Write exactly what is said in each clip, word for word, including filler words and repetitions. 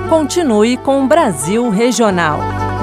Continue com o Brasil Regional.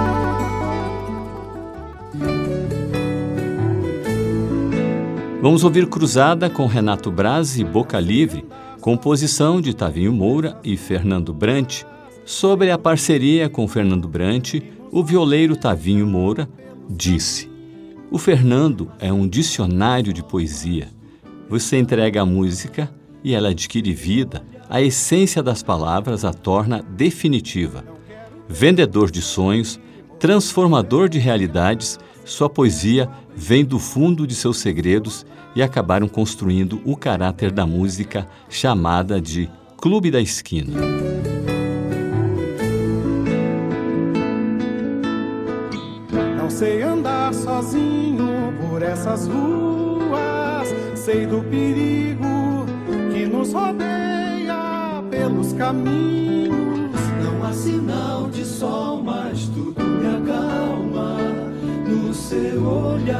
Vamos ouvir Cruzada com Renato Braz e Boca Livre, composição de Tavinho Moura e Fernando Brant. Sobre a parceria com Fernando Brant, o violeiro Tavinho Moura disse: "O Fernando é um dicionário de poesia. Você entrega a música e ela adquire vida, a essência das palavras a torna definitiva. Vendedor de sonhos, transformador de realidades, sua poesia vem do fundo de seus segredos e acabaram construindo o caráter da música chamada de Clube da Esquina." Não sei andar sozinho por essas ruas, sei do perigo que nos rodeia pelos caminhos. Não há sinal de sol, mas tudo me acalma no seu olhar.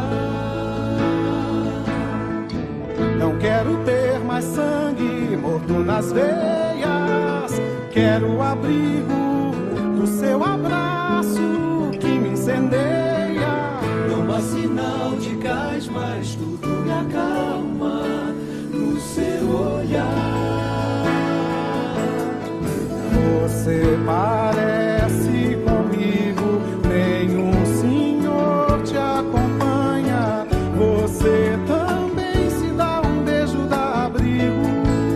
Não quero ter mais sangue morto nas veias, quero o abrigo do seu abraço que me incendeia. Não há sinal de gás, mas tudo me acalma no seu olhar. Você parece comigo, nenhum senhor te acompanha. Você também se dá um beijo, dá abrigo.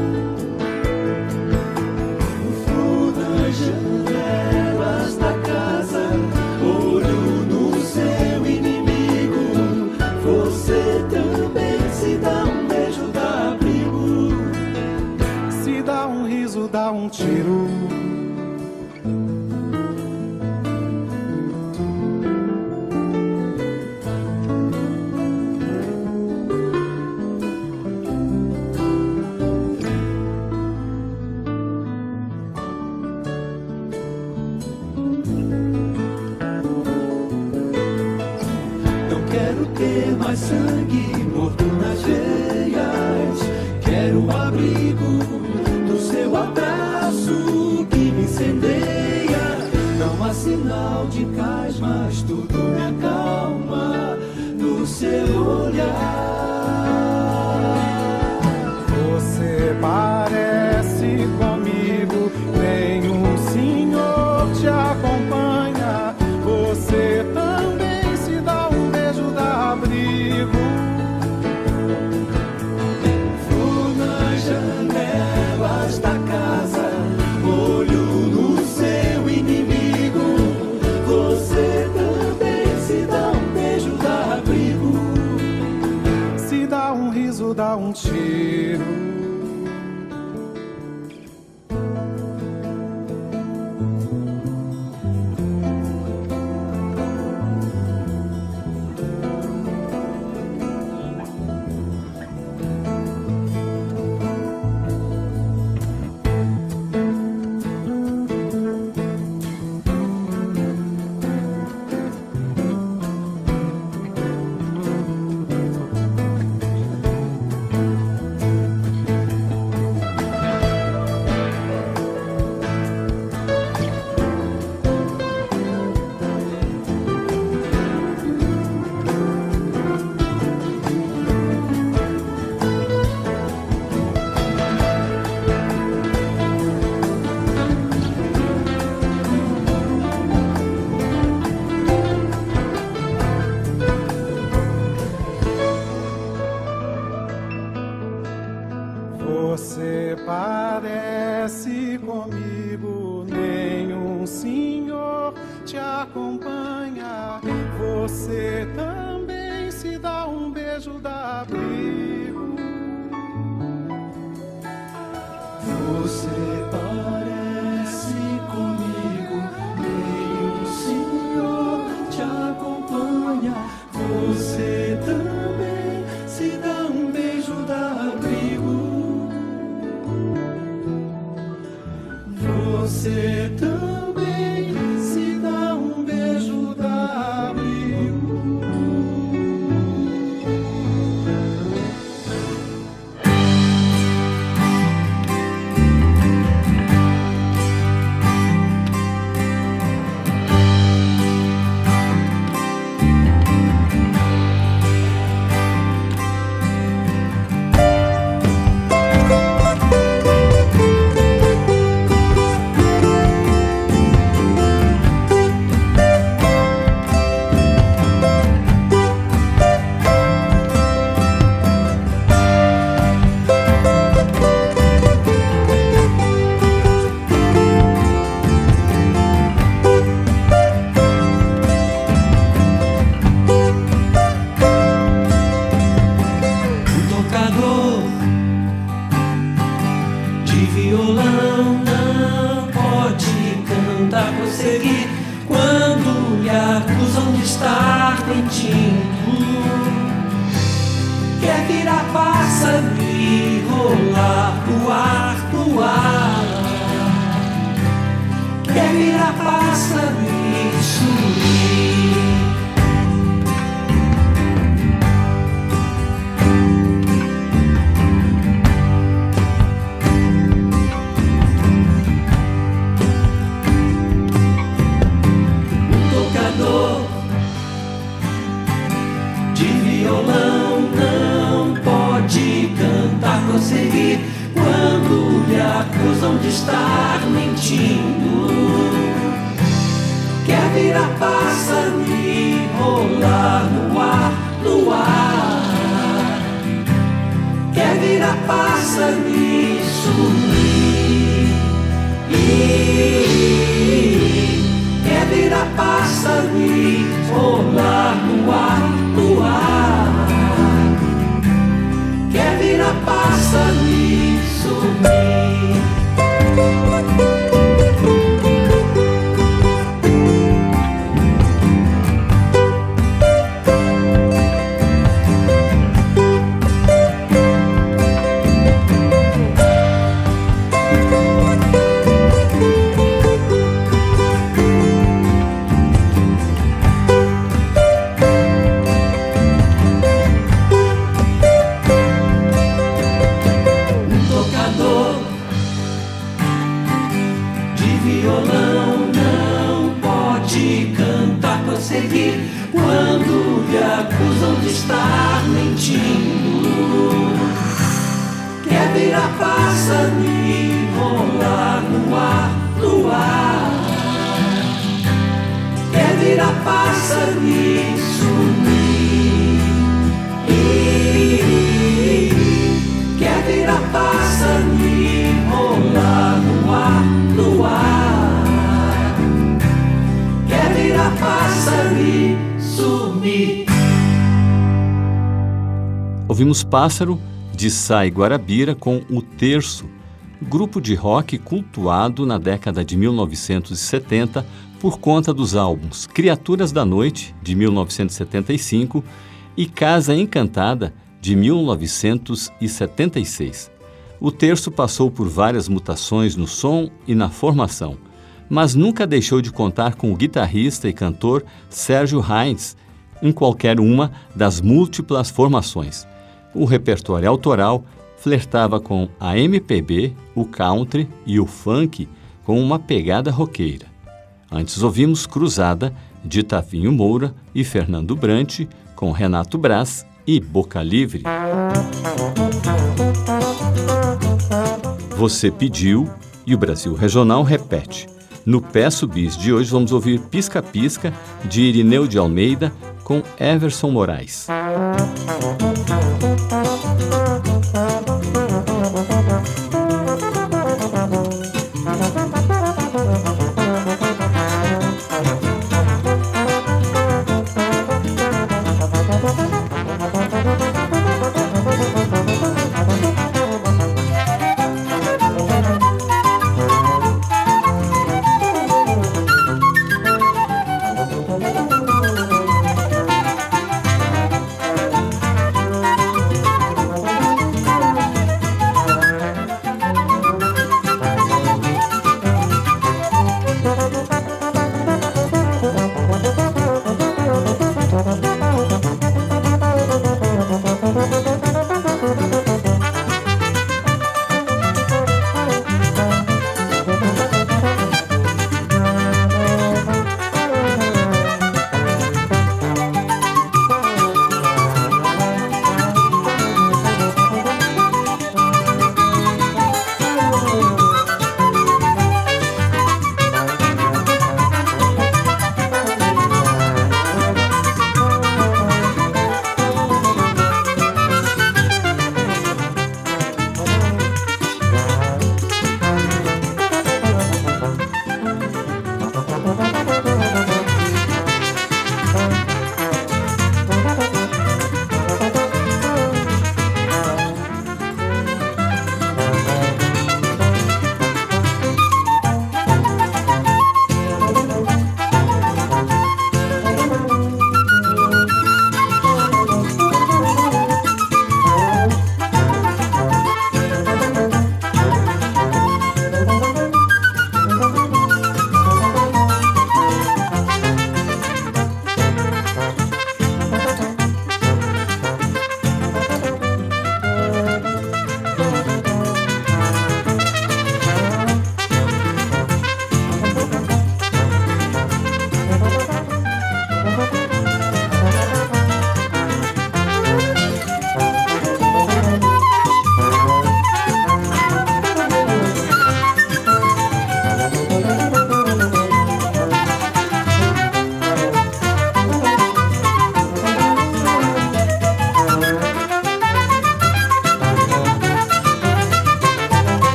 No flor das janelas da casa, olho no seu inimigo. Você também se dá um beijo, dá abrigo. Se dá um riso, dá um tiro. Quero ter mais sangue morto nas veias, quero o abrigo do seu abraço que me incendeia. Não há sinal de cais, mas tudo me acalma no seu olhar. Você parece comigo, nenhum senhor te acompanha. Você também se dá um beijo, dá abrigo. Flor nas janelas da casa, olho no seu inimigo. Você também se dá um beijo, dá abrigo. Se dá um riso, dá um tiro. Você parece comigo, nenhum senhor te acompanha. Você também se dá um beijo, dá abrigo. Você parece comigo, nenhum senhor te acompanha. Você também se dá um beijo, dá abrigo. Você também se dá um beijo, dá abrigo. de violão não pode cantar, prosseguir quando lhe acusam de estar mentindo. Quer virar pássaro e rolar no ar, no ar. Quer virar pássaro e sumir. Um tocador de violão não pode cantar, prosseguir quando lhe acusam de estar mentindo. Quer virar pássaro e rolar no ar, no ar. Quer virar pássaro e sumir. Quer virar pássaro e rolar no ar, no ar. Quer virar pássaro e sumir. Quando lhe acusam de estar mentindo. Quer virar pássaro e rolar no ar, no ar. Quer virar pássaro e sumir. Quer virar pássaro e rolar no ar, no ar. Quer virar pássaro e sumir. Ouvimos Pássaro, de Sai Guarabira, com O Terço, grupo de rock cultuado na década de mil novecentos e setenta por conta dos álbuns Criaturas da Noite, de mil novecentos e setenta e cinco, e Casa Encantada, de mil novecentos e setenta e seis. O Terço passou por várias mutações no som e na formação, mas nunca deixou de contar com o guitarrista e cantor Sérgio Heinz em qualquer uma das múltiplas formações. O repertório autoral flertava com a M P B, o country e o funk com uma pegada roqueira. Antes ouvimos Cruzada, de Tavinho Moura e Fernando Brant, com Renato Braz e Boca Livre. Você pediu e o Brasil Regional repete. No Peço Bis de hoje vamos ouvir Pisca Pisca, de Irineu de Almeida, com Everson Moraes.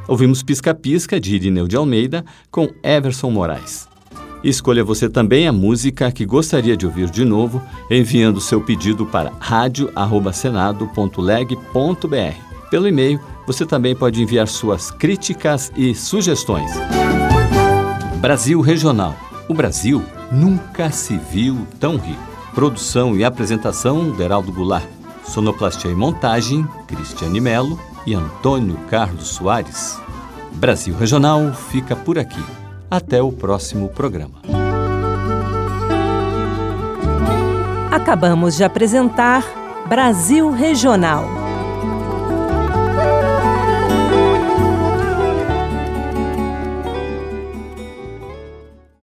Ouvimos Pisca-Pisca, de Irineu de Almeida, com Everson Moraes. Escolha você também a música que gostaria de ouvir de novo, enviando seu pedido para rádio arroba senado ponto leg ponto br. Pelo e-mail, você também pode enviar suas críticas e sugestões. Brasil Regional. O Brasil nunca se viu tão rico. Produção e apresentação, Deraldo Goulart. Sonoplastia e montagem, Cristiane Melo e Antônio Carlos Soares. Brasil Regional fica por aqui. Até o próximo programa. Acabamos de apresentar Brasil Regional.